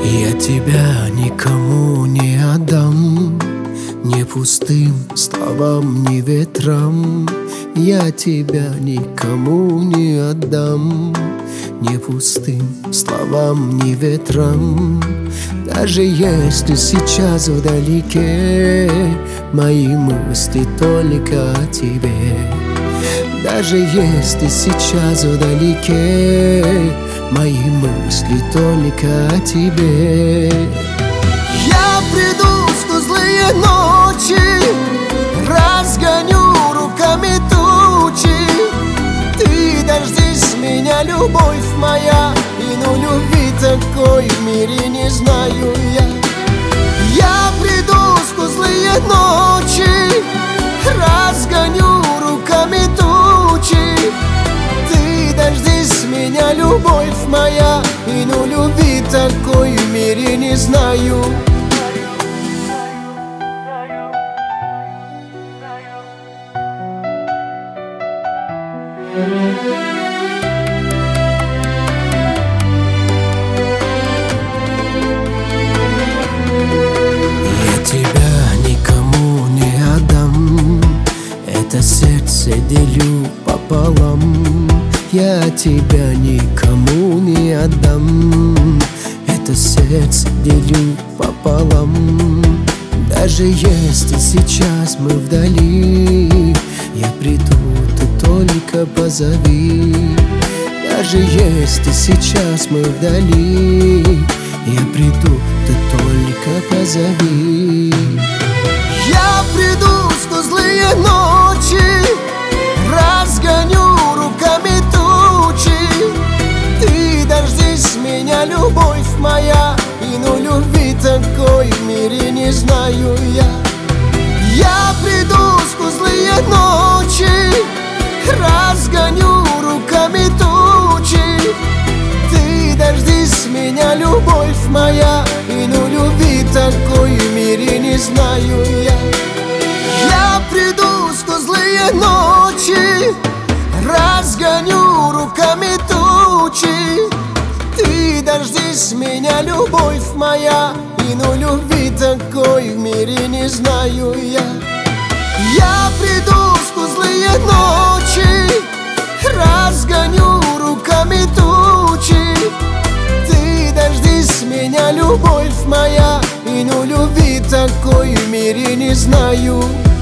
Я тебя никому не отдам, ни пустым словам, ни ветрам. Я тебя никому не отдам, ни пустым словам, ни ветрам. Даже если сейчас вдалеке мои мысли только о тебе, даже если сейчас вдалеке мои мысли только о тебе. Я приду в злые ночи, разгоню руками тучи. Ты дождись меня, любовь моя, и ну любви такой в мире не знаю я. Я приду в злые ночи, разгоню руками тучи. Ты дождись меня, любовь моя, и ну любви такой в мире не знаю. Я тебя никому не отдам, это сердце делю пополам. Я тебя никому не отдам, это сердце делю пополам. Даже если сейчас мы вдали, я приду, ты только позови. Даже если сейчас мы вдали, я приду, ты только позови. Я приду в злые ночи, разгоню руками тучи. Ты дождись меня, любовь моя, и ну любви такой в мире не знаю я. Я приду в злые ночи, разгоню руками тучи. Ты дождись меня, любовь моя, и ну любви такой в мире не знаю я. Я приду в злые ночи, разгоню руками тучи. Ты дождись меня, любовь моя, и ну любви такой в мире не знаю я. Я приду в злые ночи, разгоню руками тучи. Ты дождись меня, любовь моя, и ну любви такой в мире не знаю.